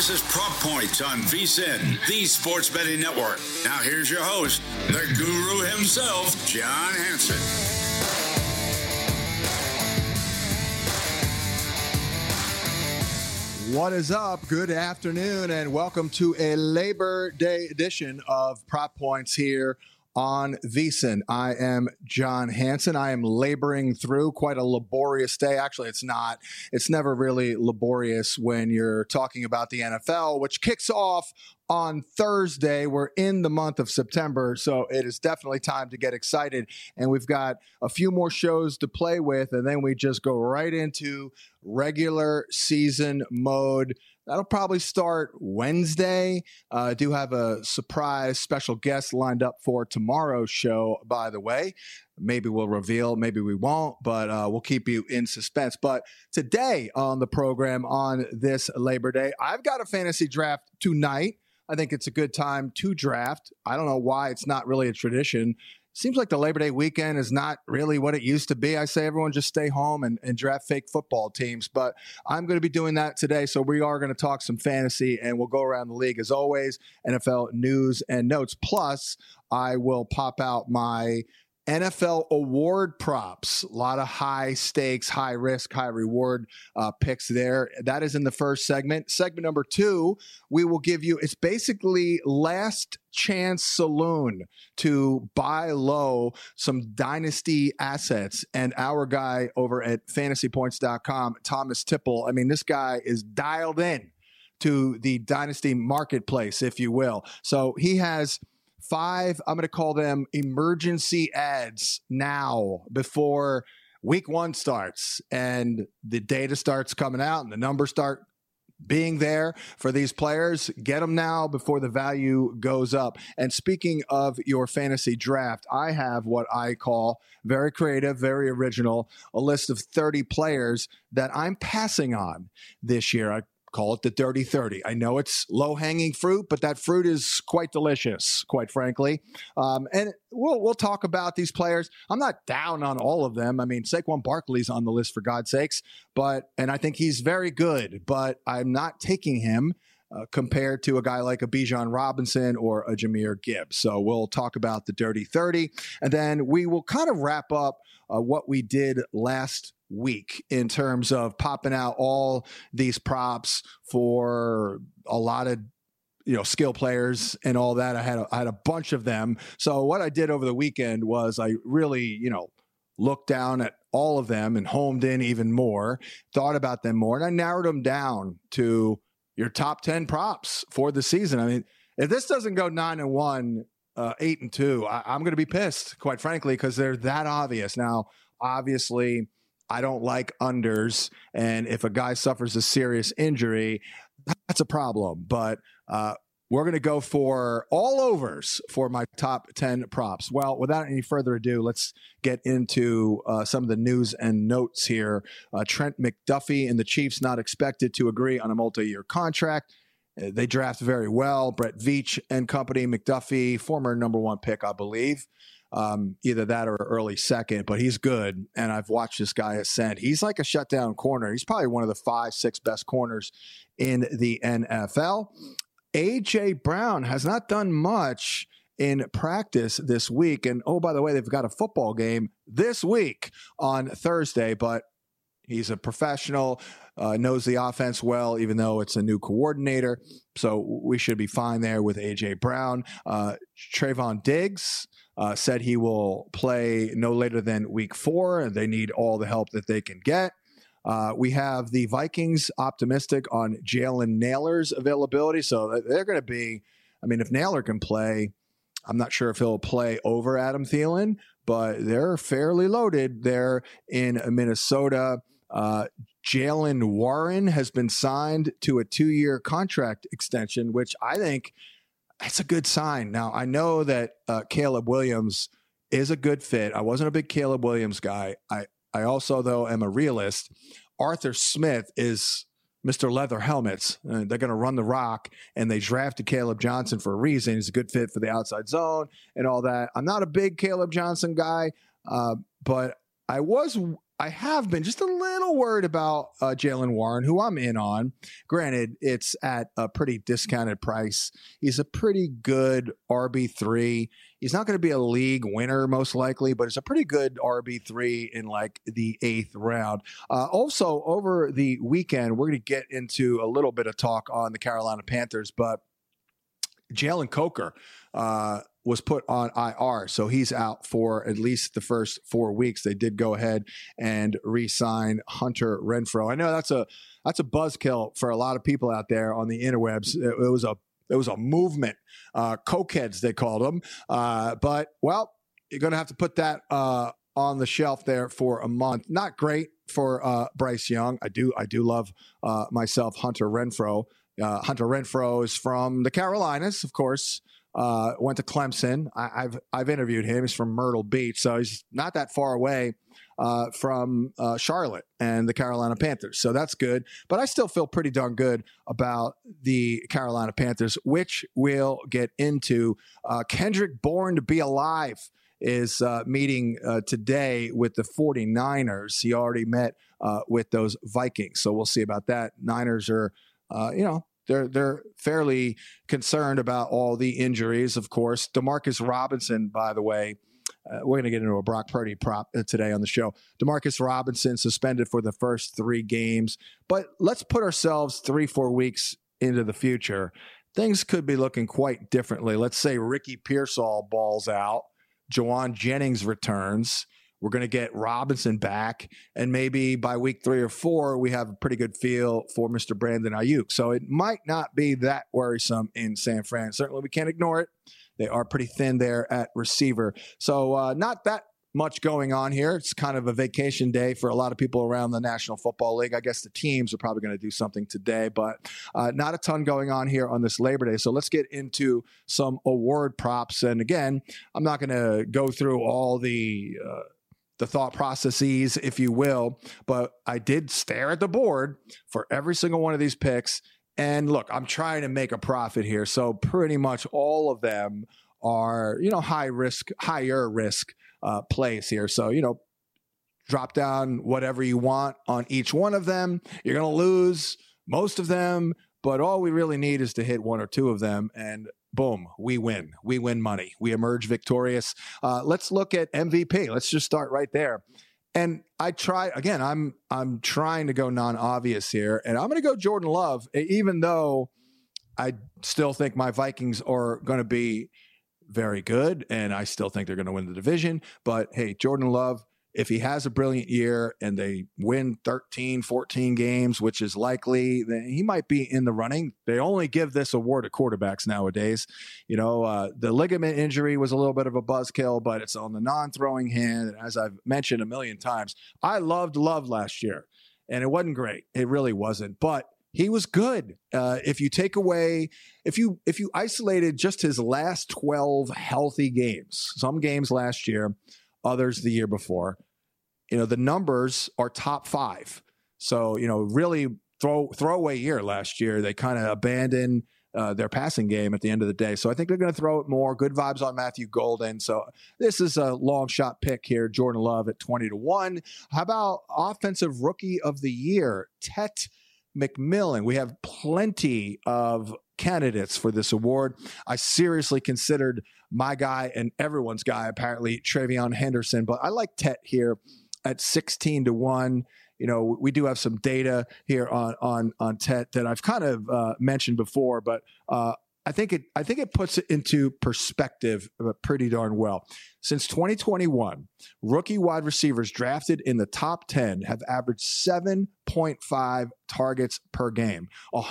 This is Prop Points on VSiN, the Sports Betting Network. Now here's your host, the guru himself, John Hansen. What is up? Good afternoon and welcome to a Labor Day edition of Prop Points here on VSiN. I am John Hansen. I am laboring through quite a laborious day. Actually, it's not. It's never really laborious when you're talking about the NFL, which kicks off on Thursday. We're in the month of September, so it is definitely time to get excited. And we've got a few more shows to play with, and then we just go right into regular season mode. That'll probably start Wednesday. I do have a surprise special guest lined up for tomorrow's show, by the way. Maybe we'll reveal, maybe we won't, but we'll keep you in suspense. But today on the program on this Labor Day, I've got a fantasy draft tonight. I think it's a good time to draft. I don't know why it's not really a tradition. Seems like the Labor Day weekend is not really what it used to be. I say everyone just stay home and draft fake football teams, but I'm going to be doing that today. So we are going to talk some fantasy and we'll go around the league as always, NFL news and notes. Plus, I will pop out my NFL award props. A lot of high stakes, high risk, high reward picks there. That is in the first segment. Segment number 2, we will give you, it's basically last chance saloon to buy low some dynasty assets. And our guy over at fantasypoints.com, Thomas Tipple, I mean, this guy is dialed in to the dynasty marketplace, if you will. So he has 5, I'm going to call them emergency ads now before week 1 starts and the data starts coming out and the numbers start being there for these players. Get them now before the value goes up. And speaking of your fantasy draft, I have what I call very creative, very original, a list of 30 players that I'm passing on this year. I call it the Dirty 30. I know it's low-hanging fruit, but that fruit is quite delicious, quite frankly. And we'll talk about these players. I'm not down on all of them. I mean, Saquon Barkley's on the list for God's sakes, and I think he's very good, but I'm not taking him compared to a guy like a Bijan Robinson or a Jahmyr Gibbs. So we'll talk about the Dirty 30, and then we will kind of wrap up what we did last week in terms of popping out all these props for a lot of skill players and all that. I had a bunch of them. So what I did over the weekend was I really looked down at all of them and homed in even more, thought about them more, and I narrowed them down to your top 10 props for the season. I mean, if this doesn't go 9-1, 8-2, I'm going to be pissed, quite frankly, because they're that obvious. Now, obviously, I don't like unders, and if a guy suffers a serious injury, that's a problem. But we're going to go for all overs for my top 10 props. Well, without any further ado, let's get into some of the news and notes here. Trent McDuffie and the Chiefs not expected to agree on a multi-year contract. They draft very well. Brett Veach and company. McDuffie, former number 1 pick, I believe. Either that or early second, but he's good. And I've watched this guy ascend. He's like a shutdown corner. He's probably one of the 5-6 best corners in the NFL. A.J. Brown has not done much in practice this week. And oh, by the way, they've got a football game this week on Thursday, but he's a professional, knows the offense well, even though it's a new coordinator. So we should be fine there with A.J. Brown. Trayvon Diggs said he will play no later than week 4, and they need all the help that they can get. We have the Vikings optimistic on Jalen Nailor's availability. So they're going to be, I mean, if Nailor can play, I'm not sure if he'll play over Adam Thielen, but they're fairly loaded there in Minnesota. Jalen Warren has been signed to a 2-year contract extension, which I think that's a good sign. Now, I know that Caleb Williams is a good fit. I wasn't a big Caleb Williams guy. I also, though, am a realist. Arthur Smith is Mr. Leather Helmets. They're going to run the rock, and they drafted Caleb Johnson for a reason. He's a good fit for the outside zone and all that. I'm not a big Caleb Johnson guy, but I I have been just a little worried about Jaylen Warren, who I'm in on. Granted, it's at a pretty discounted price. He's a pretty good RB3. He's not going to be a league winner, most likely, but it's a pretty good RB3 in like the 8th round. Also, over the weekend, we're going to get into a little bit of talk on the Carolina Panthers, but Jalen Coker was put on IR, so he's out for at least the first 4 weeks. They did go ahead and re-sign Hunter Renfrow. I know that's a buzzkill for a lot of people out there on the interwebs. It was a movement, cokeheads they called them. But well, you're going to have to put that on the shelf there for a month. Not great for Bryce Young. I do love myself Hunter Renfrow. Hunter Renfrow is from the Carolinas, of course. Went to Clemson. I've interviewed him. He's from Myrtle Beach, so he's not that far away from Charlotte and the Carolina Panthers. So that's good. But I still feel pretty darn good about the Carolina Panthers, which we'll get into. Kendrick Bourne to be alive is meeting today with the 49ers. He already met with those Vikings. So we'll see about that. Niners are, they're fairly concerned about all the injuries, of course. Demarcus Robinson, by the way, we're going to get into a Brock Purdy prop today on the show. Demarcus Robinson suspended for the first 3 games. But let's put ourselves 3-4 weeks into the future. Things could be looking quite differently. Let's say Ricky Pearsall balls out. Jawan Jennings returns. We're going to get Robinson back, and maybe by week 3 or 4, we have a pretty good feel for Mr. Brandon Ayuk. So it might not be that worrisome in San Fran. Certainly, we can't ignore it. They are pretty thin there at receiver. So not that much going on here. It's kind of a vacation day for a lot of people around the National Football League. I guess the teams are probably going to do something today, but not a ton going on here on this Labor Day. So let's get into some award props. And again, I'm not going to go through all the thought processes, if you will, but I did stare at the board for every single one of these picks. And look, I'm trying to make a profit here. So pretty much all of them are, higher risk plays here. So, drop down whatever you want on each one of them. You're going to lose most of them, but all we really need is to hit 1 or 2 of them. And boom, we win. We win money. We emerge victorious. Let's look at MVP. Let's just start right there. And I'm trying to go non-obvious here, and I'm going to go Jordan Love, even though I still think my Vikings are going to be very good, and I still think they're going to win the division. But hey, Jordan Love, if he has a brilliant year and they win 13, 14 games, which is likely, then he might be in the running. They only give this award to quarterbacks nowadays. The ligament injury was a little bit of a buzzkill, but it's on the non-throwing hand. And as I've mentioned a million times, I loved Love last year, and it wasn't great. It really wasn't, but he was good. If you isolated just his last 12 healthy games, some games last year, others the year before, the numbers are top 5. So, really throwaway year last year. They kind of abandoned their passing game at the end of the day. So I think they're going to throw it more. Good vibes on Matthew Golden. So this is a long shot pick here. Jordan Love at 20-1. How about offensive rookie of the year, Tet McMillan? We have plenty of candidates for this award. I seriously considered my guy and everyone's guy, apparently, Travion Henderson, but I like Tet here at 16-1. We do have some data here on Tet that I've kind of mentioned before, but I think it puts it into perspective pretty darn well. Since 2021, rookie wide receivers drafted in the top 10 have averaged 7.5 targets per game,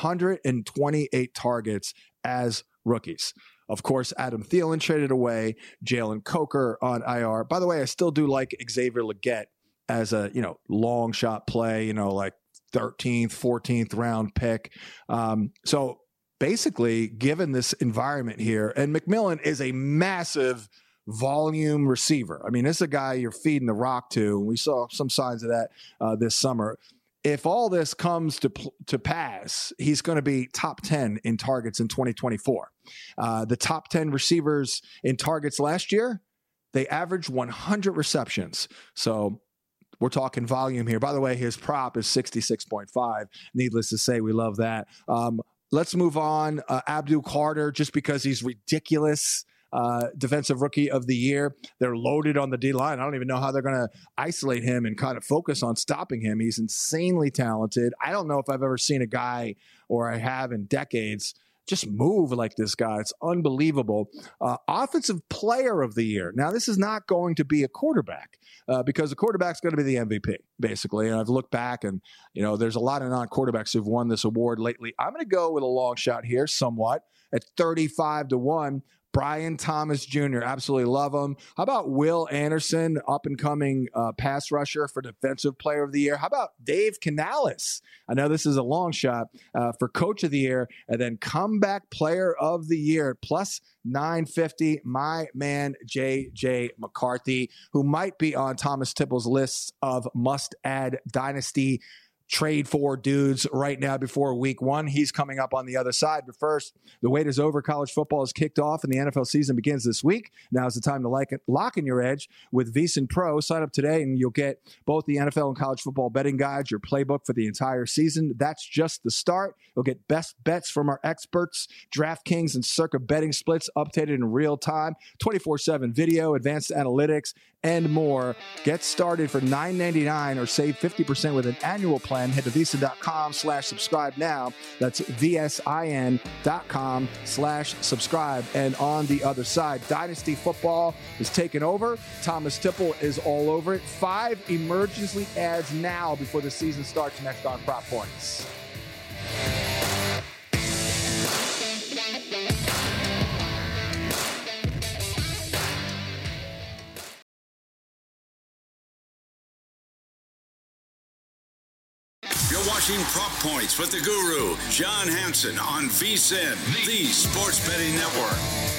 128 targets as rookies. Of course, Adam Thielen traded away, Jalen Coker on IR. By the way, I still do like Xavier Legette as a, long shot play, like 13th, 14th round pick. So basically, given this environment here, and McMillan is a massive volume receiver. I mean, this is a guy you're feeding the rock to. And we saw some signs of that this summer. If all this comes to pass, he's going to be top 10 in targets in 2024. The top 10 receivers in targets last year, they averaged 100 receptions. So we're talking volume here. By the way, his prop is 66.5. Needless to say, we love that. Let's move on. Abdul Carter, just because he's ridiculous. Defensive Rookie of the Year. They're loaded on the D-line. I don't even know how they're going to isolate him and kind of focus on stopping him. He's insanely talented. I don't know if I've ever seen a guy, or I have in decades, just move like this guy. It's unbelievable. Offensive Player of the Year. Now, this is not going to be a quarterback because the quarterback's going to be the MVP, basically. And I've looked back and, there's a lot of non-quarterbacks who've won this award lately. I'm going to go with a long shot here somewhat at 35-1. Brian Thomas Jr., absolutely love him. How about Will Anderson, up-and-coming pass rusher for Defensive Player of the Year? How about Dave Canales? I know this is a long shot for Coach of the Year, and then Comeback Player of the Year, plus 950, my man J.J. McCarthy, who might be on Thomas Tipple's list of must-add dynasty trade for dudes right now before week 1. He's coming up on the other side. But first, the wait is over. College football is kicked off and the NFL season begins this week. Now is the time to lock in your edge with VSiN Pro. Sign up today and you'll get both the NFL and college football betting guides, your playbook for the entire season. That's just the start. You'll get best bets from our experts, DraftKings and Circa betting splits updated in real time, 24/7 video, advanced analytics, and more. Get started for $9.99 or save 50% with an annual plan. Head to VSiN.com/subscribe now. That's VSIN.com/subscribe. And on the other side, Dynasty Football is taking over. Thomas Tipple is all over it. 5 emergency ads now before the season starts next on Prop Points. You're watching Prop Points with the Guru, John Hansen, on VSiN, the Sports Betting Network.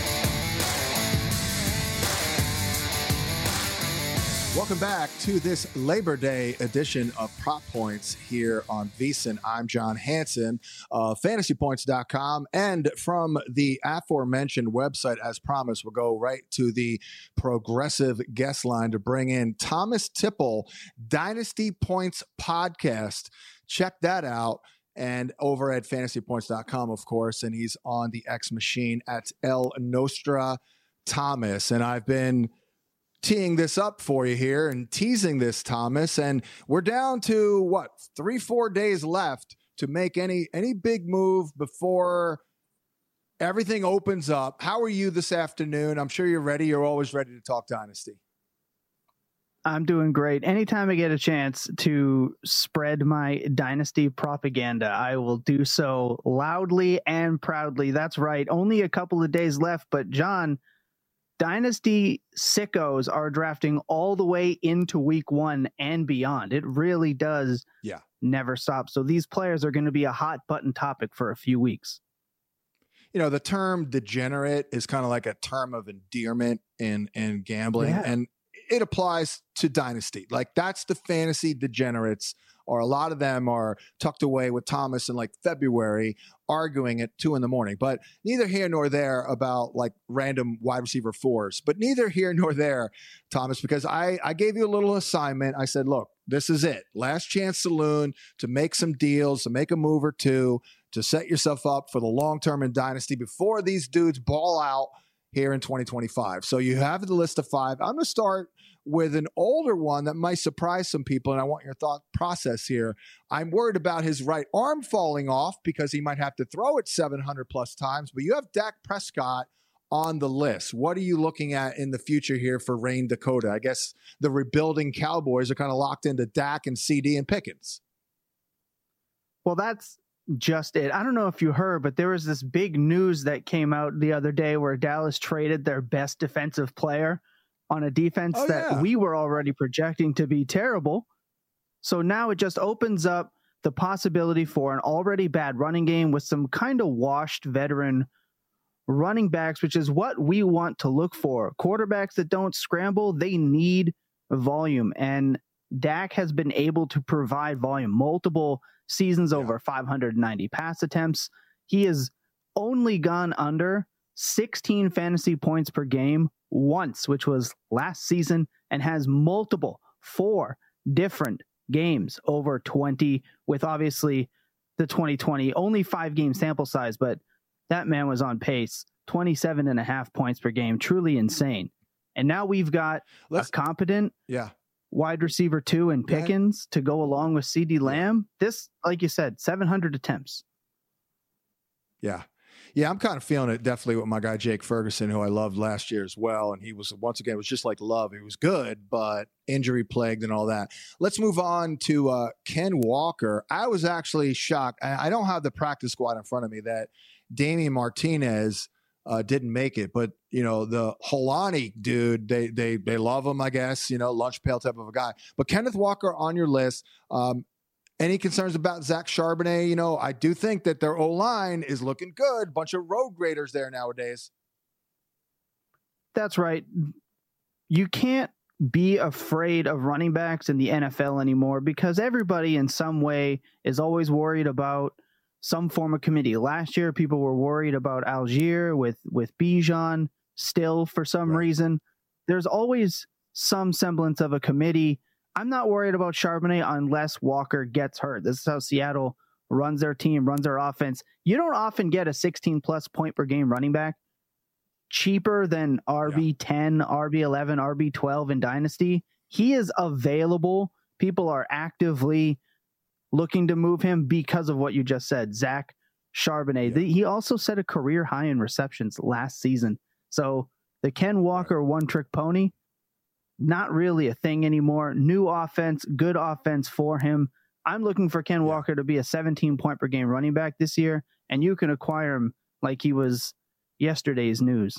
Welcome back to this Labor Day edition of Prop Points here on VSiN. I'm John Hansen of FantasyPoints.com. And from the aforementioned website, as promised, we'll go right to the progressive guest line to bring in Thomas Tipple, Dynasty Points Podcast. Check that out. And over at FantasyPoints.com, of course. And he's on the X machine at El Nostra Thomas. And I've been teeing this up for you here and teasing this, Thomas, and we're down to 3-4 days left to make any big move before everything opens up. How are you this afternoon? I'm sure you're ready. You're always ready to talk Dynasty. I'm doing great. Anytime I get a chance to spread my Dynasty propaganda, I will do so loudly and proudly. That's right. Only a couple of days left, but John, Dynasty sickos are drafting all the way into week 1 and beyond. It really does never stop. So these players are going to be a hot button topic for a few weeks. The term degenerate is kind of like a term of endearment in gambling. Yeah. And it applies to Dynasty. Like, that's the fantasy degenerates, or a lot of them are tucked away with Thomas in February, arguing at 2 a.m. But neither here nor there about random wide receiver 4s. But neither here nor there, Thomas, because I gave you a little assignment. I said, look, this is it. Last chance saloon to make some deals, to make a move or two, to set yourself up for the long term in Dynasty before these dudes ball out here in 2025. So you have the list of 5. I'm going to start with an older one that might surprise some people, and I want your thought process here. I'm worried about his right arm falling off because he might have to throw it 700 plus times, but you have Dak Prescott on the list. What are you looking at in the future here for Rayne Dakota? I guess the rebuilding Cowboys are kind of locked into Dak and CD and Pickens. Well, that's just it. I don't know if you heard, but there was this big news that came out the other day where Dallas traded their best defensive player on a defense we were already projecting to be terrible. So now it just opens up the possibility for an already bad running game with some kind of washed veteran running backs, which is what we want to look for. Quarterbacks that don't scramble, they need volume. And Dak has been able to provide volume. Multiple seasons, over 590 pass attempts. He has only gone under 16 fantasy points per game once, which was last season, and has multiple 4, different games over 20, with obviously the 2020 only 5-game sample size, but that man was on pace, 27.5 points per game, truly insane. And now we've got a competent wide receiver 2 in Pickens to go along with CeeDee Lamb. This, like you said, 700 attempts. Yeah. Yeah, I'm kind of feeling it definitely with my guy Jake Ferguson, who I loved last year as well. And he was, once again, it was just like Love. He was good, but injury plagued and all that. Let's move on to Ken Walker. I was actually shocked. I don't have the practice squad in front of me that Damian Martinez didn't make it. But, you know, the Holani dude, they love him, I guess, you know, lunch pail type of a guy. But Kenneth Walker on your list. Any concerns about Zach Charbonnet? You know, I do think that their O-line is looking good. Bunch of road graders there nowadays. That's right. You can't be afraid of running backs in the NFL anymore because everybody in some way is always worried about some form of committee. Last year, people were worried about Algier with Bijan still for some reason. There's always some semblance of a committee. I'm not worried about Charbonnet unless Walker gets hurt. This is how Seattle runs their team, runs their offense. You don't often get a 16-plus point per game running back cheaper than RB10, RB11, RB12 in Dynasty. He is available. People are actively looking to move him because of what you just said, Zach Charbonnet. Yeah. He also set a career high in receptions last season. So the Ken Walker one-trick pony, not really a thing anymore. New offense, good offense for him. I'm looking for Ken Walker to be a 17-point per game running back this year, and you can acquire him like he was yesterday's news.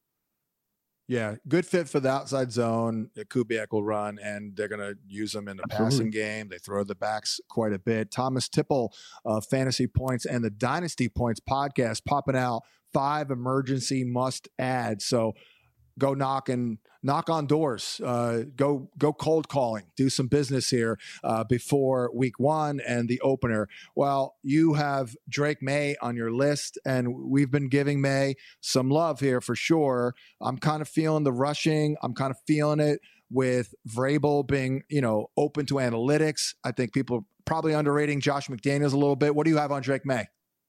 Yeah, good fit for the outside zone. Kubiak will run, and they're going to use him in the passing game. They throw the backs quite a bit. Thomas Tipple of Fantasy Points and the Dynasty Points podcast popping out 5 emergency must-adds. So go knock on doors, go cold calling, do some business here before week 1 and the opener. Well, you have Drake May on your list, and we've been giving May some love here for sure. I'm kind of feeling the rushing. I'm kind of feeling it with Vrabel being, you know, open to analytics. I think people are probably underrating Josh McDaniels a little bit. What do you have on Drake May?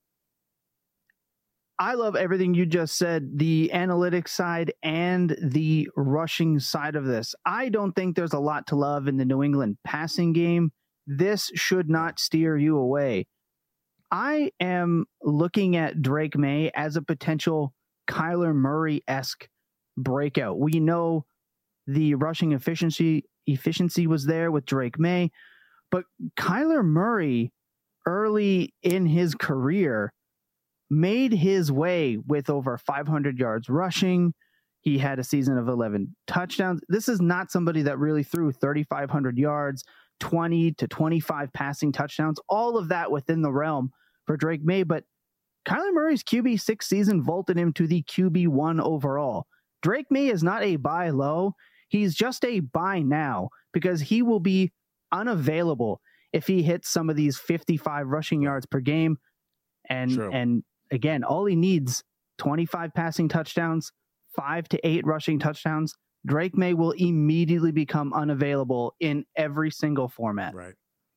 I love everything you just said, the analytics side and the rushing side of this. I don't think there's a lot to love in the New England passing game. This should not steer you away. I am looking at Drake May as a potential Kyler Murray-esque breakout. We know the rushing efficiency was there with Drake May, but Kyler Murray early in his career made his way with over 500 yards rushing. He had a season of 11 touchdowns. This is not somebody that really threw 3,500 yards, 20 to 25 passing touchdowns, all of that within the realm for Drake May. But Kyler Murray's QB6 season vaulted him to the QB1 overall. Drake May is not a buy low. He's just a buy now because he will be unavailable if he hits some of these 55 rushing yards per game. And again, all he needs, 25 passing touchdowns, 5 to 8 rushing touchdowns. Drake May will immediately become unavailable in every single format. Right.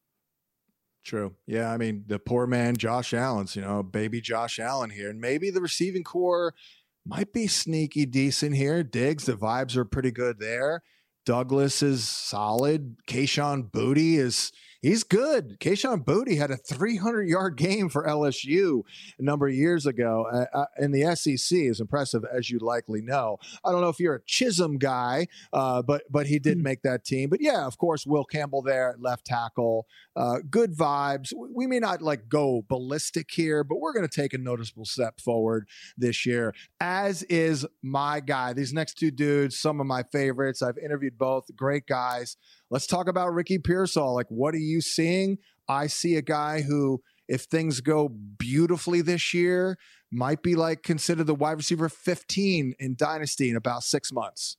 True. Yeah, I mean, the poor man, Josh Allen's, you know, baby Josh Allen here. And maybe the receiving core might be sneaky decent here. Diggs, the vibes are pretty good there. Douglas is solid. Kayshon Boutte he's good. Kayshon Boutte had a 300-yard game for LSU a number of years ago in the SEC. Is impressive, as you likely know. I don't know if you're a Chisholm guy, but he did make that team. But yeah, of course, Will Campbell there at left tackle. Good vibes. We may not like go ballistic here, but we're going to take a noticeable step forward this year, as is my guy. These next 2 dudes, some of my favorites. I've interviewed both. Great guys. Let's talk about Ricky Pearsall. Like, what are you seeing? I see a guy who, if things go beautifully this year, might be like considered the wide receiver 15 in Dynasty in about 6 months.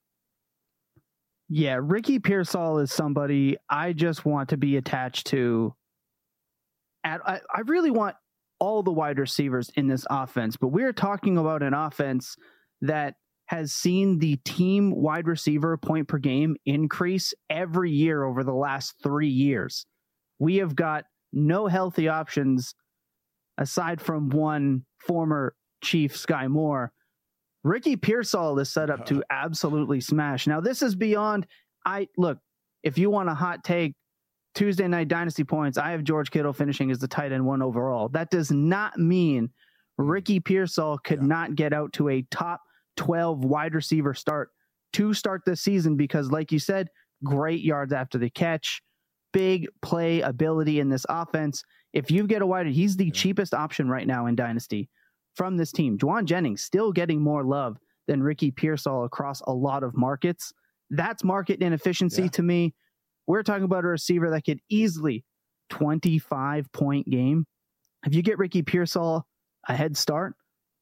Yeah, Ricky Pearsall is somebody I just want to be attached to. I really want all the wide receivers in this offense, but we're talking about an offense that has seen the team wide receiver point per game increase every year over the last 3 years. We have got no healthy options aside from one former Chief, Sky Moore. Ricky Pearsall is set up to absolutely smash. Now, this is beyond, look, if you want a hot take, Tuesday night dynasty points, I have George Kittle finishing as the tight end 1 overall. That does not mean Ricky Pearsall could not get out to a top 12 wide receiver start this season because, like you said, great yards after the catch, big play ability in this offense. If you get a wide, he's the cheapest option right now in Dynasty from this team. Juwan Jennings still getting more love than Ricky Pearsall across a lot of markets. That's market inefficiency to me. We're talking about a receiver that could easily 25-point game. If you get Ricky Pearsall a head start,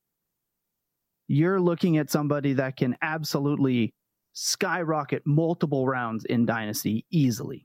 you're looking at somebody that can absolutely skyrocket multiple rounds in Dynasty easily.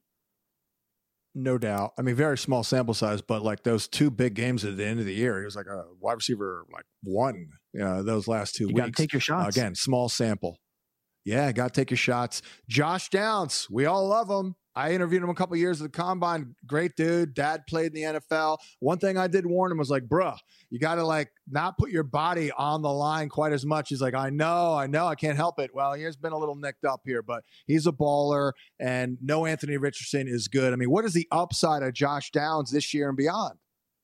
No doubt. I mean, very small sample size, but like those 2 big games at the end of the year, he was like a wide receiver, like 1, those last 2 weeks. You got to take your shots. Again, small sample. Yeah, got to take your shots. Josh Downs, we all love him. I interviewed him a couple of years at the Combine. Great dude. Dad played in the NFL. One thing I did warn him was like, bruh, you got to like not put your body on the line quite as much. He's like, I know, I can't help it. Well, he has been a little nicked up here, but he's a baller, and no Anthony Richardson is good. I mean, what is the upside of Josh Downs this year and beyond?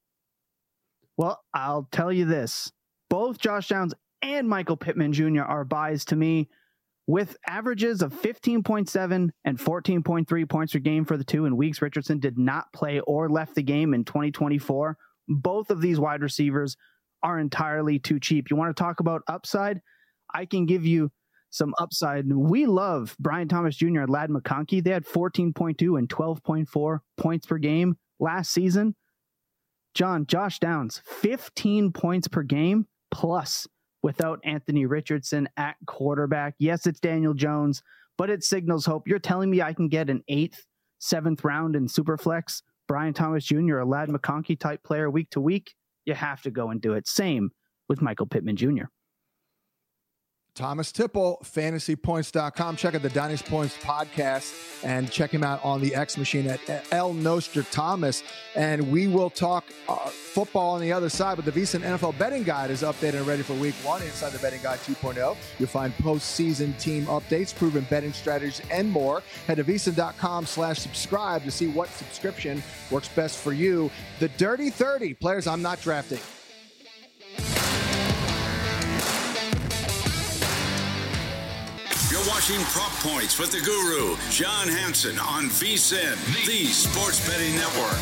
Well, I'll tell you this. Both Josh Downs and Michael Pittman Jr. are buys to me, with averages of 15.7 and 14.3 points per game for the two in weeks Richardson did not play or left the game in 2024. Both of these wide receivers are entirely too cheap. You want to talk about upside? I can give you some upside. We love Brian Thomas Jr. and Ladd McConkey. They had 14.2 and 12.4 points per game last season. Josh Downs, 15 points per game plus without Anthony Richardson at quarterback. Yes, it's Daniel Jones, but it signals hope. You're telling me I can get an 8th, 7th round in Superflex, Brian Thomas Jr., a Ladd McConkey type player week to week? You have to go and do it. Same with Michael Pittman Jr. Thomas Tipple, fantasypoints.com. Check out the Dynasty Points podcast and check him out on the X Machine at El Nostradamus. And we will talk football on the other side, but the VSiN NFL Betting Guide is updated and ready for Week 1. Inside the Betting Guide 2.0, you'll find postseason team updates, proven betting strategies, and more. Head to VSiN.com/subscribe to see what subscription works best for you. The Dirty 30, players I'm not drafting. Watching Prop Points with the Guru, John Hansen on VSiN, the Sports Betting Network.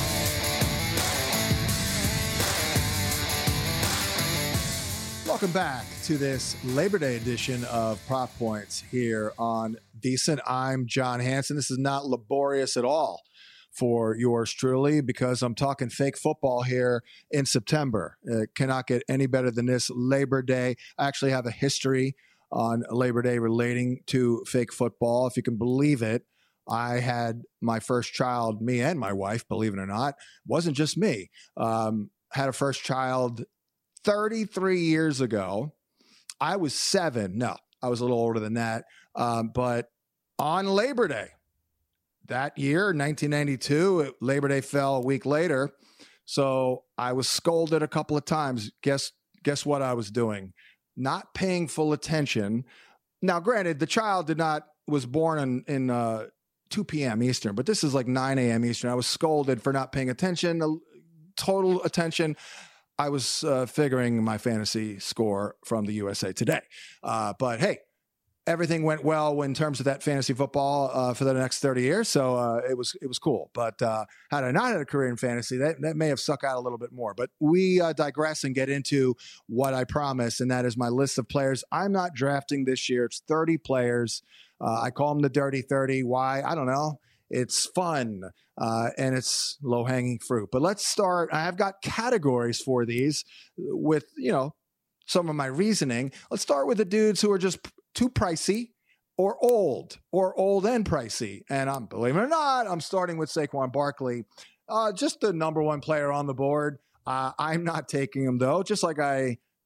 Welcome back to this Labor Day edition of Prop Points here on VSiN. I'm John Hansen. This is not laborious at all for yours truly because I'm talking fake football here in September. It cannot get any better than this Labor Day. I actually have a history on Labor Day relating to fake football. If you can believe it, I had my first child, me and my wife, believe it or not, wasn't just me, had a first child 33 years ago. I was 7. No, I was a little older than that. But on Labor Day that year, 1992, Labor Day fell a week later. So I was scolded a couple of times. Guess what I was doing? Not paying full attention. Now, granted, the child was born in 2 p.m. Eastern, but this is like 9 a.m. Eastern. I was scolded for not paying attention, total attention. I was figuring my fantasy score from the USA Today. But hey, everything went well in terms of that fantasy football for the next 30 years. So it was cool. But had I not had a career in fantasy, that may have sucked out a little bit more. But we digress and get into what I promised, and that is my list of players I'm not drafting this year. It's 30 players. I call them the Dirty 30. Why? I don't know. It's fun and it's low-hanging fruit. But let's start. I have got categories for these with, some of my reasoning. Let's start with the dudes who are just too pricey or old and pricey. And believe it or not, I'm starting with Saquon Barkley, just the number one player on the board. I'm not taking him though, just like I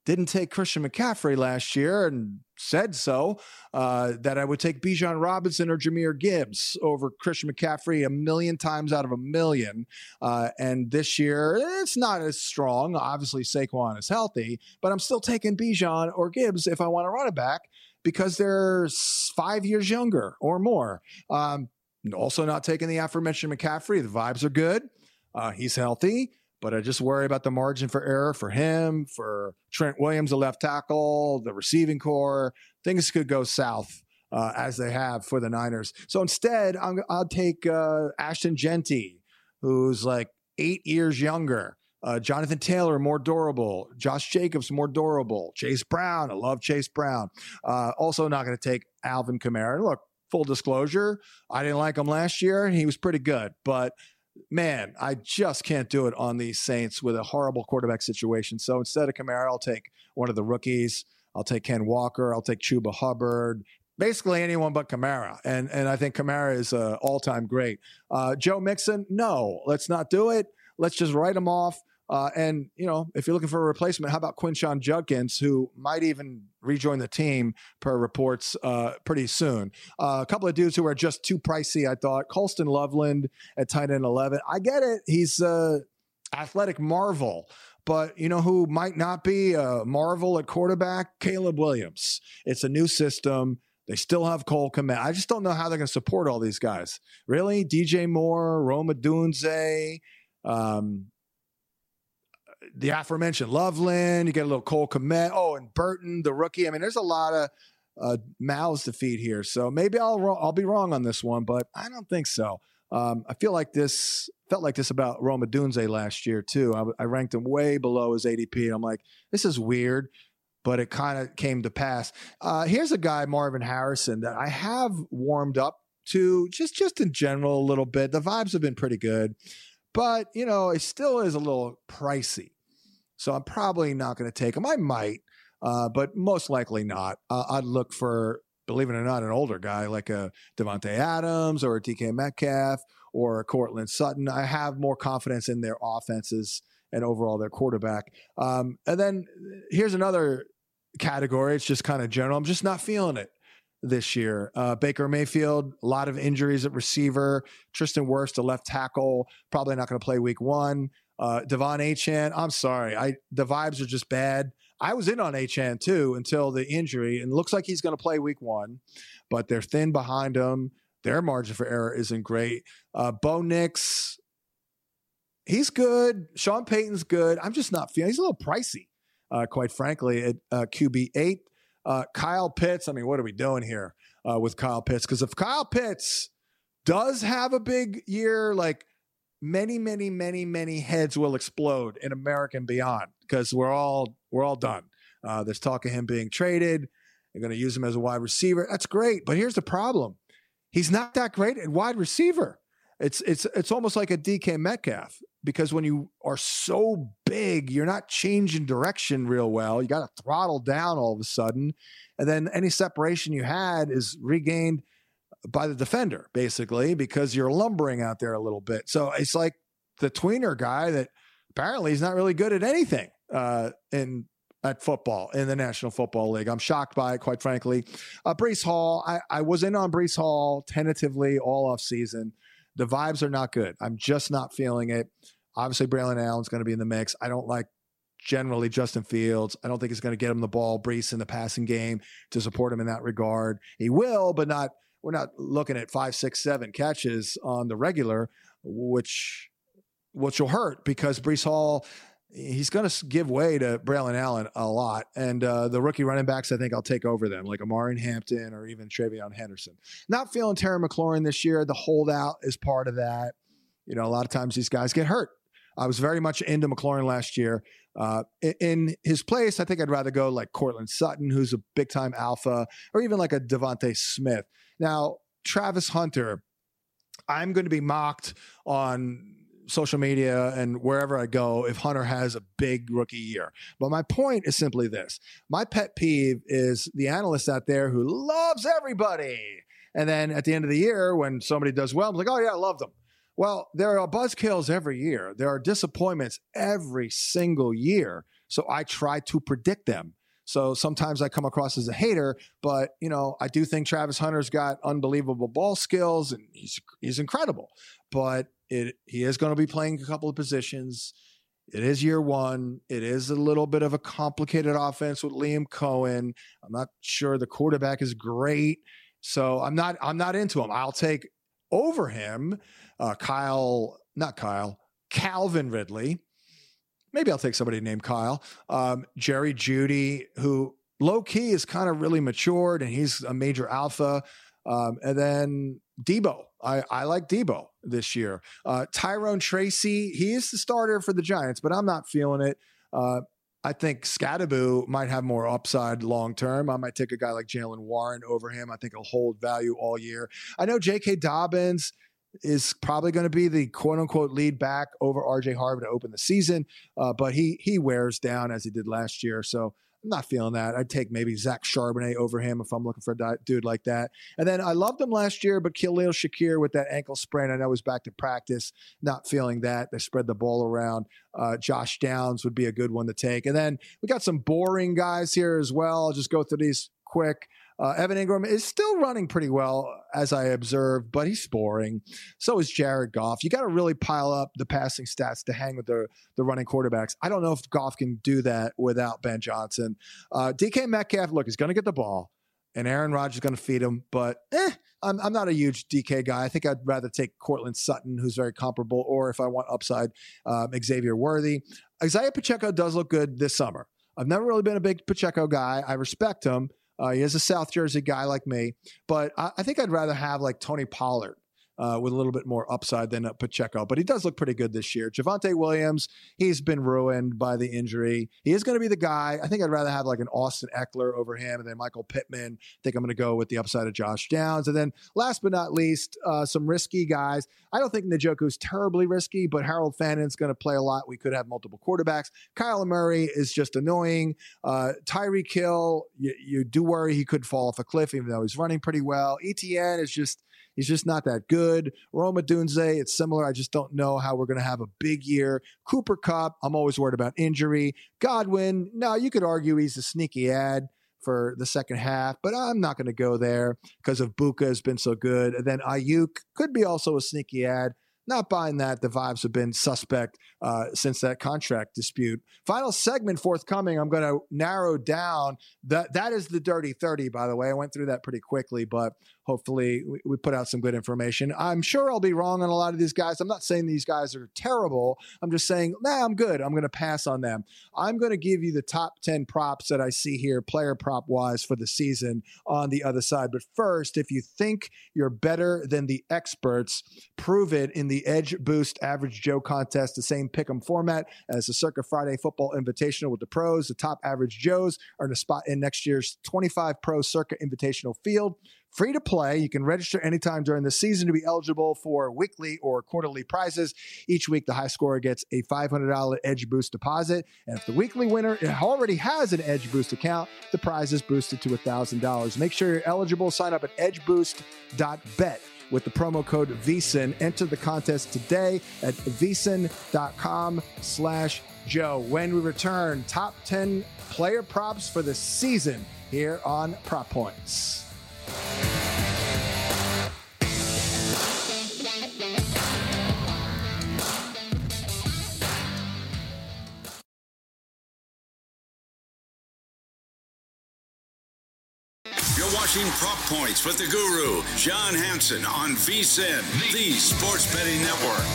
didn't take Christian McCaffrey last year and said so, that I would take Bijan Robinson or Jahmyr Gibbs over Christian McCaffrey 1,000,000 times out of 1,000,000. And this year, it's not as strong. Obviously, Saquon is healthy, but I'm still taking Bijan or Gibbs if I want to run it back because they're 5 years younger or more. Also not taking the aforementioned McCaffrey. The vibes are good. He's healthy. But I just worry about the margin for error for him, for Trent Williams, the left tackle, the receiving core. Things could go south as they have for the Niners. So instead, I'll take Ashton Genty, who's like 8 years younger. Jonathan Taylor, more durable. Josh Jacobs, more durable. Chase Brown, I love Chase Brown. Also not going to take Alvin Kamara. Look, full disclosure, I didn't like him last year, and he was pretty good. But man, I just can't do it on these Saints with a horrible quarterback situation. So instead of Kamara, I'll take one of the rookies. I'll take Ken Walker. I'll take Chuba Hubbard. Basically anyone but Kamara. And I think Kamara is all-time great. Joe Mixon, no, let's not do it. Let's just write him off. And, you know, if you're looking for a replacement, how about Quinshon Judkins, who might even rejoin the team per reports pretty soon. A couple of dudes who are just too pricey, I thought. Colston Loveland at tight end 11. I get it. He's athletic marvel. But you know who might not be a marvel at quarterback? Caleb Williams. It's a new system. They still have Cole Kmet. I just don't know how they're going to support all these guys. Really? DJ Moore, Rome Odunze, the aforementioned Loveland, you get a little Cole Kmet. Oh, and Burton, the rookie. I mean, there's a lot of mouths to feed here. So maybe I'll be wrong on this one, but I don't think so. I felt like this about Rome Odunze last year too. I ranked him way below his ADP. I'm like, this is weird, but it kind of came to pass. Here's a guy, Marvin Harrison, that I have warmed up to just in general a little bit. The vibes have been pretty good, but you know, it still is a little pricey. So I'm probably not going to take him. I might, but most likely not. I'd look for, believe it or not, an older guy like a Devontae Adams or a DK Metcalf or a Courtland Sutton. I have more confidence in their offenses and overall their quarterback. And then here's another category. It's just kind of general. I'm just not feeling it this year. Baker Mayfield, a lot of injuries at receiver. Tristan Wirfs, the left tackle, probably not going to play week 1. Devon Achane, I'm sorry. The vibes are just bad. I was in on Achane too until the injury, and it looks like he's going to play week 1, but they're thin behind him. Their margin for error isn't great. Bo Nix, he's good. Sean Payton's good. I'm just not feeling. He's a little pricey, quite frankly, at QB8. Kyle Pitts, I mean, what are we doing here with Kyle Pitts? Because if Kyle Pitts does have a big year, like many heads will explode in America and beyond, because we're all done. There's talk of him being traded. They're going to use him as a wide receiver. That's great, but here's the problem: he's not that great at wide receiver. It's almost like a DK Metcalf, because when you are so big, you're not changing direction real well. You got to throttle down all of a sudden, and then any separation you had is regained by the defender, basically, because you're lumbering out there a little bit. So it's like the tweener guy that apparently he's not really good at anything at football in the National Football League. I'm shocked by it, quite frankly. Breece Hall, I was in on Breece Hall tentatively all off season. The vibes are not good. I'm just not feeling it. Obviously, Braylon Allen's going to be in the mix. I don't like generally Justin Fields. I don't think he's going to get him the ball, Breece, in the passing game to support him in that regard. He will, but not. We're not looking at 5, 6, 7 catches on the regular, which will hurt, because Breece Hall, he's going to give way to Braylon Allen a lot. And the rookie running backs, I think I'll take over them, like Amari Hampton or even Travion Henderson. Not feeling Terry McLaurin this year. The holdout is part of that. You know, a lot of times these guys get hurt. I was very much into McLaurin last year. In his place, I think I'd rather go like Courtland Sutton, who's a big-time alpha, or even like a Devontae Smith. Now, Travis Hunter, I'm going to be mocked on social media and wherever I go if Hunter has a big rookie year. But my point is simply this. My pet peeve is the analyst out there who loves everybody. And then at the end of the year, when somebody does well, I'm like, oh, yeah, I love them. Well, there are buzzkills every year. There are disappointments every single year. So I try to predict them. So sometimes I come across as a hater, but, I do think Travis Hunter's got unbelievable ball skills and he's incredible. But he is going to be playing a couple of positions. It is year one. It is a little bit of a complicated offense with Liam Cohen. I'm not sure the quarterback is great. So I'm not into him. I'll take over him Calvin Ridley. Maybe I'll take somebody named Kyle. Jerry Jeudy, who low-key is kind of really matured, and he's a major alpha. And then Debo. I like Debo this year. Tyrone Tracy, he is the starter for the Giants, but I'm not feeling it. I think Scadaboo might have more upside long-term. I might take a guy like Jaylen Warren over him. I think he'll hold value all year. I know J.K. Dobbins is probably going to be the quote-unquote lead back over R.J. Harvin to open the season, but he wears down as he did last year, so I'm not feeling that. I'd take maybe Zach Charbonnet over him if I'm looking for a dude like that. And then I loved him last year, but Khalil Shakir with that ankle sprain, I know he's back to practice, not feeling that. They spread the ball around. Josh Downs would be a good one to take. And then we got some boring guys here as well. I'll just go through these quick. Evan Ingram is still running pretty well, as I observed, but he's boring. So is Jared Goff. You got to really pile up the passing stats to hang with the running quarterbacks. I don't know if Goff can do that without Ben Johnson. DK Metcalf, look, he's going to get the ball, and Aaron Rodgers is going to feed him, but I'm not a huge DK guy. I think I'd rather take Cortland Sutton, who's very comparable, or if I want upside, Xavier Worthy. Isaiah Pacheco does look good this summer. I've never really been a big Pacheco guy. I respect him. He is a South Jersey guy like me, but I think I'd rather have like Tony Pollard with a little bit more upside than Pacheco, but he does look pretty good this year. Javonte Williams, he's been ruined by the injury. He is going to be the guy. I think I'd rather have like an Austin Eckler over him and then Michael Pittman. I think I'm going to go with the upside of Josh Downs. And then last but not least, some risky guys. I don't think Njoku's terribly risky, but Harold Fannon's going to play a lot. We could have multiple quarterbacks. Kyler Murray is just annoying. Tyreek Hill, you do worry he could fall off a cliff, even though he's running pretty well. ETN is he's just not that good. Rome Odunze, it's similar. I just don't know how we're going to have a big year. Cooper Kupp, I'm always worried about injury. Godwin, now you could argue he's a sneaky ad for the second half, but I'm not going to go there because of Buka has been so good. And then Ayuk could be also a sneaky ad. Not buying that. The vibes have been suspect since that contract dispute. Final segment forthcoming. I'm going to narrow down. That is the Dirty 30, by the way. I went through that pretty quickly, but hopefully we put out some good information. I'm sure I'll be wrong on a lot of these guys. I'm not saying these guys are terrible. I'm just saying, I'm good. I'm going to pass on them. I'm going to give you the top 10 props that I see here, player prop wise, for the season on the other side. But first, if you think you're better than the experts, prove it in the Edge Boost Average Joe contest, the same pick'em format as the Circa Friday Football Invitational with the pros. The top average Joes earn a spot in next year's 25 Pro Circa Invitational field. Free to play. You can register anytime during the season to be eligible for weekly or quarterly prizes. Each week, the high scorer gets a $500 Edge Boost deposit. And if the weekly winner already has an Edge Boost account, the prize is boosted to $1,000. Make sure you're eligible. Sign up at edgeboost.bet with the promo code VSiN. Enter the contest today at vsin.com/Joe. When we return, top 10 player props for the season here on Prop Points. You're watching Prop Points with the Guru, John Hansen, on VSiN, the Sports Betting Network.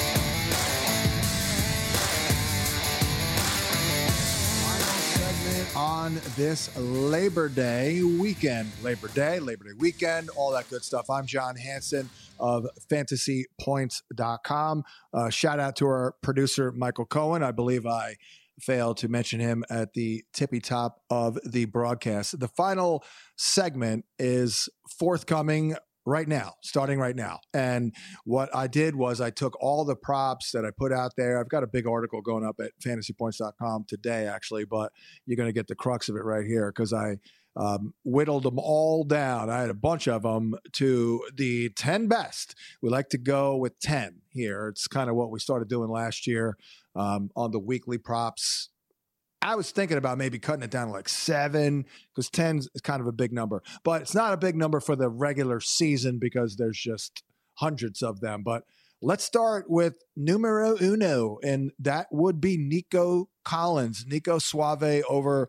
On this Labor Day weekend, Labor Day weekend, all that good stuff. I'm John Hansen of FantasyPoints.com. Shout out to our producer, Michael Cohen. I believe I failed to mention him at the tippy top of the broadcast. The final segment is forthcoming right now, starting right now. And what I did was I took all the props that I put out there. I've got a big article going up at fantasypoints.com today, actually, but you're going to get the crux of it right here because I whittled them all down. I had a bunch of them to the 10 best. We like to go with 10 here. It's kind of what we started doing last year on the weekly props. I was thinking about maybe cutting it down to like 7 because 10 is kind of a big number. But it's not a big number for the regular season because there's just hundreds of them. But let's start with numero uno, and that would be Nico Collins. Nico Suave over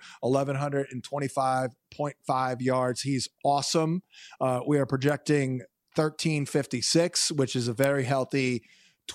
1,125.5 yards. He's awesome. We are projecting 1,356, which is a very healthy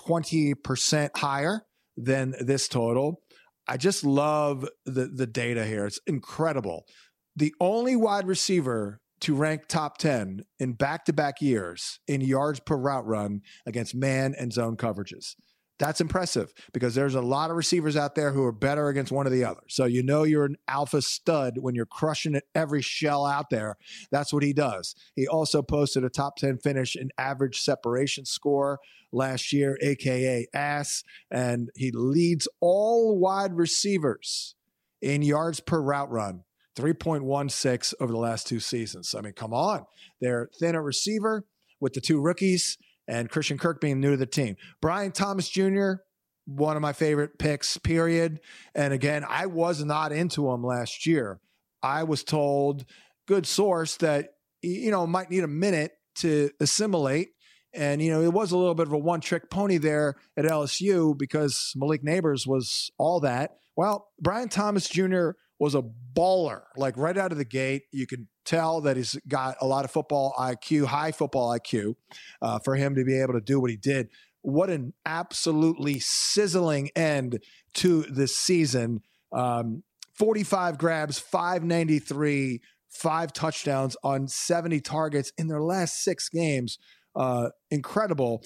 20% higher than this total. I just love the data here. It's incredible. The only wide receiver to rank top 10 in back-to-back years in yards per route run against man and zone coverages. That's impressive because there's a lot of receivers out there who are better against one or the other. So you know you're an alpha stud when you're crushing it every shell out there. That's what he does. He also posted a top 10 finish in average separation score last year, aka ASS, and he leads all wide receivers in yards per route run, 3.16 over the last 2 seasons. I mean, come on. They're thin at receiver with the 2 rookies, and Christian Kirk being new to the team. Brian Thomas Jr., one of my favorite picks, period. And again, I was not into him last year. I was told, good source, that, might need a minute to assimilate. And, it was a little bit of a one-trick pony there at LSU because Malik Neighbors was all that. Well, Brian Thomas Jr. was a baller, like right out of the gate. You can tell that he's got a lot of football IQ, high football IQ, for him to be able to do what he did. What an absolutely sizzling end to this season. 45 grabs, 593, 5 touchdowns on 70 targets in their last 6 games. Incredible.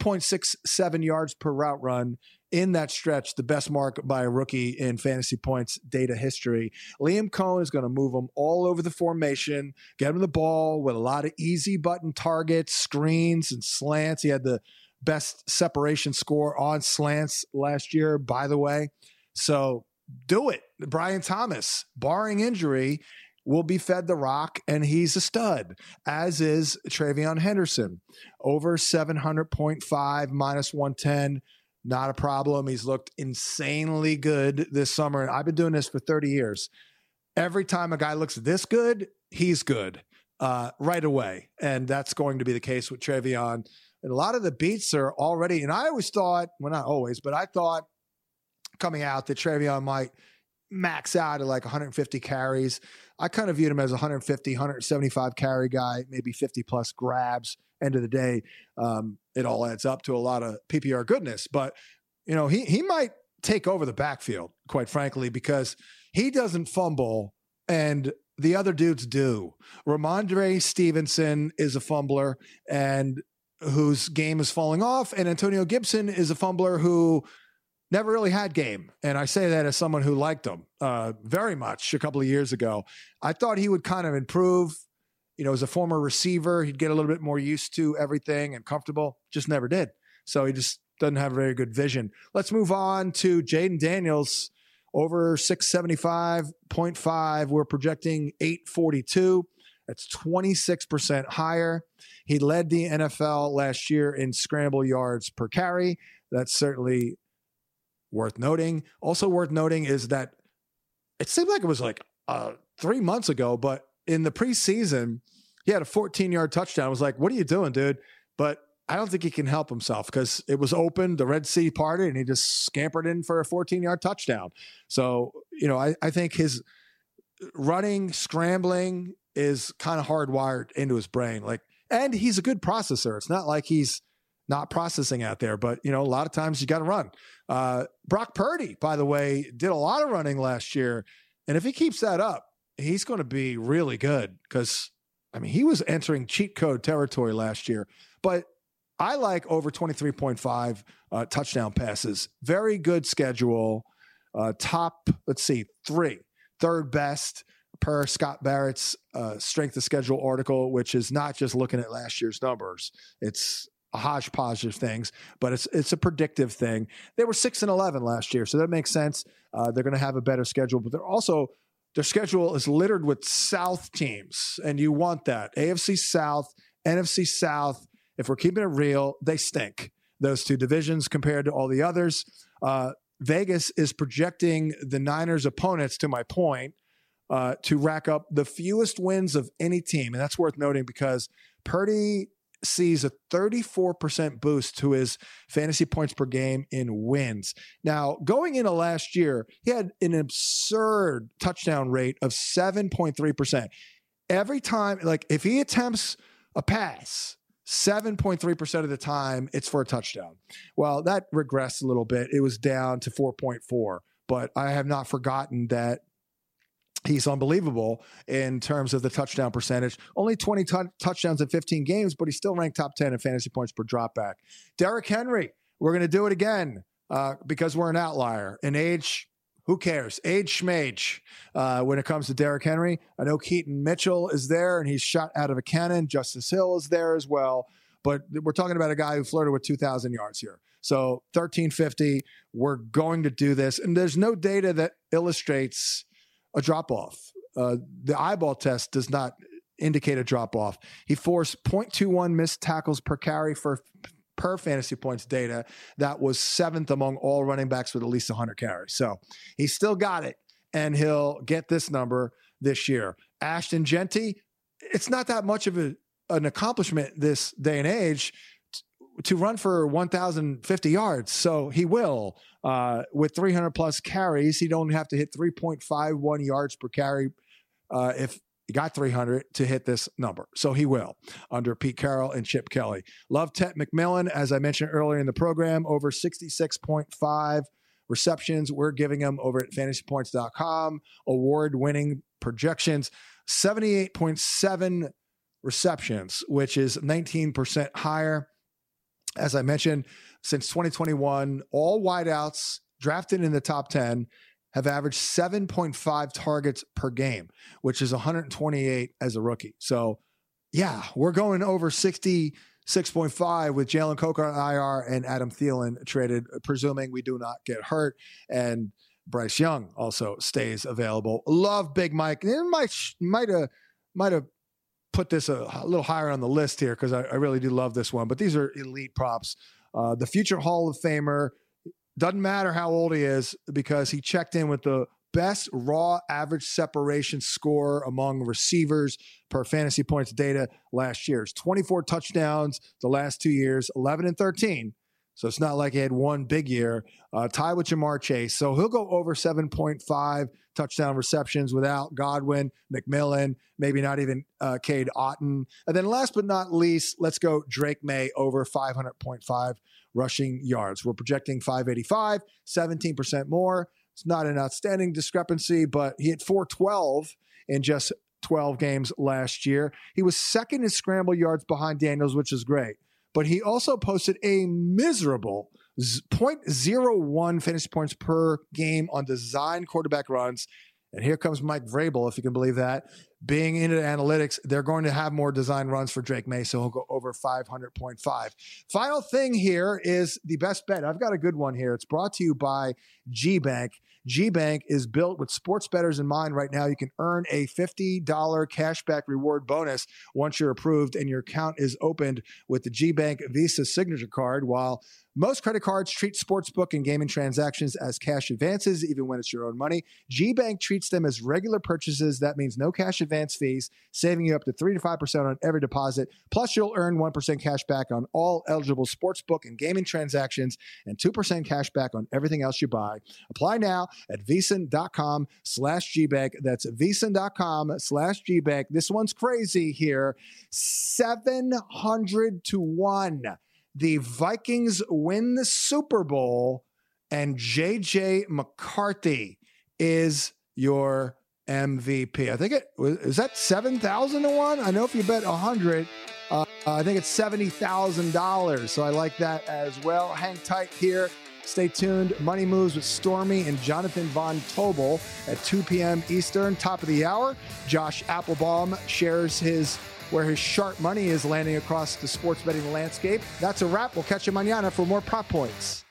2.67 yards per route run in that stretch, the best mark by a rookie in fantasy points data history. Liam Cohen is going to move him all over the formation, get him the ball with a lot of easy button targets, screens, and slants. He had the best separation score on slants last year, by the way. So do it. Brian Thomas, barring injury, will be fed the rock, and he's a stud, as is Travion Henderson. Over 700.5, minus 110. Not a problem. He's looked insanely good this summer. And I've been doing this for 30 years. Every time a guy looks this good, he's good right away. And that's going to be the case with Travion. And a lot of the beats are already, and I always thought, well, not always, but I thought coming out that Travion might max out at like 150 carries. I kind of viewed him as a 150, 175 carry guy, maybe 50 plus grabs. End of the day, it all adds up to a lot of PPR goodness. But, he might take over the backfield, quite frankly, because he doesn't fumble and the other dudes do. Ramondre Stevenson is a fumbler and whose game is falling off. And Antonio Gibson is a fumbler who never really had game. And I say that as someone who liked him very much a couple of years ago. I thought he would kind of improve. As a former receiver, he'd get a little bit more used to everything and comfortable. Just never did. So he just doesn't have very good vision. Let's move on to Jaden Daniels, over 675.5. We're projecting 842. That's 26% higher. He led the NFL last year in scramble yards per carry. That's certainly worth noting. Also worth noting is that it seemed like it was like 3 months ago, but in the preseason, he had a 14-yard touchdown. I was like, what are you doing, dude? But I don't think he can help himself because it was open, the Red Sea parted, and he just scampered in for a 14-yard touchdown. So, I think his running, scrambling is kind of hardwired into his brain. And he's a good processor. It's not like he's not processing out there, but, a lot of times you got to run. Brock Purdy, by the way, did a lot of running last year. And if he keeps that up, he's going to be really good because, he was entering cheat code territory last year. But I like over 23.5 touchdown passes. Very good schedule. Top, third best per Scott Barrett's strength of schedule article, which is not just looking at last year's numbers. It's a hodgepodge of things, but it's a predictive thing. They were 6-11 last year, so that makes sense. They're going to have a better schedule, but their schedule is littered with South teams, and you want that. AFC South, NFC South. If we're keeping it real, they stink. Those two divisions compared to all the others. Vegas is projecting the Niners' opponents, to my point, to rack up the fewest wins of any team. And that's worth noting because Purdy sees a 34% boost to his fantasy points per game in wins. Now, going into last year, he had an absurd touchdown rate of 7.3%. Every time, like if he attempts a pass, 7.3% of the time, it's for a touchdown. Well, that regressed a little bit. It was down to 4.4, but I have not forgotten that he's unbelievable in terms of the touchdown percentage. Only 20 touchdowns in 15 games, but he's still ranked top 10 in fantasy points per dropback. Derrick Henry, we're going to do it again because we're an outlier. In age, who cares? Age schmage when it comes to Derrick Henry. I know Keaton Mitchell is there, and he's shot out of a cannon. Justice Hill is there as well. But we're talking about a guy who flirted with 2,000 yards here. So 1,350, we're going to do this. And there's no data that illustrates a drop-off. The eyeball test does not indicate a drop-off. He forced 0.21 missed tackles per carry per fantasy points data. That was 7th among all running backs with at least 100 carries. So he's still got it, and he'll get this number this year. Ashton Genty, it's not that much of an accomplishment this day and age to run for 1,050 yards. So he will. With 300 plus carries, he'd only have to hit 3.51 yards per carry if he got 300 to hit this number. So he will under Pete Carroll and Chip Kelly. Love Ted McMillan, as I mentioned earlier in the program, over 66.5 receptions. We're giving him over at fantasypoints.com. Award-winning projections, 78.7 receptions, which is 19% higher. As I mentioned, since 2021, all wideouts drafted in the top 10 have averaged 7.5 targets per game, which is 128 as a rookie. So, yeah, we're going over 66.5 with Jalen Coker on IR and Adam Thielen traded, presuming we do not get hurt. And Bryce Young also stays available. Love Big Mike. And might have put this a little higher on the list here because I really do love this one. But these are elite props. The future Hall of Famer, doesn't matter how old he is because he checked in with the best raw average separation score among receivers per fantasy points data last year. It's 24 touchdowns the last 2 years, 11 and 13. So it's not like he had one big year. Tied with Jamar Chase. So he'll go over 7.5 touchdown receptions without Godwin, McMillan, maybe not even Cade Otton. And then last but not least, let's go Drake May over 500.5 rushing yards. We're projecting 585, 17% more. It's not an outstanding discrepancy, but he hit 412 in just 12 games last year. He was second in scramble yards behind Daniels, which is great. But he also posted a miserable 0.01 fantasy points per game on design quarterback runs. And here comes Mike Vrabel, if you can believe that. Being into analytics, they're going to have more design runs for Drake May, so he'll go over 500.5. Final thing here is the best bet. I've got a good one here. It's brought to you by GBank. GBank is built with sports bettors in mind right now. You can earn a $50 cashback reward bonus once you're approved and your account is opened with the GBank Visa Signature Card. While most credit cards treat sportsbook and gaming transactions as cash advances, even when it's your own money, GBank treats them as regular purchases. That means no cash advance fees, saving you up to 3 to 5% on every deposit. Plus, you'll earn 1% cash back on all eligible sportsbook and gaming transactions and 2% cash back on everything else you buy. Apply now at VSiN.com/GBank. That's VSiN.com/GBank. This one's crazy here. 700-1. The Vikings win the Super Bowl, and J.J. McCarthy is your MVP. I think is that 7,000-1? I know if you bet 100, I think it's $70,000. So I like that as well. Hang tight here. Stay tuned. Money Moves with Stormy and Jonathan Von Tobel at 2 p.m. Eastern, top of the hour. Josh Applebaum shares where his sharp money is landing across the sports betting landscape. That's a wrap. We'll catch you mañana for more Prop Points.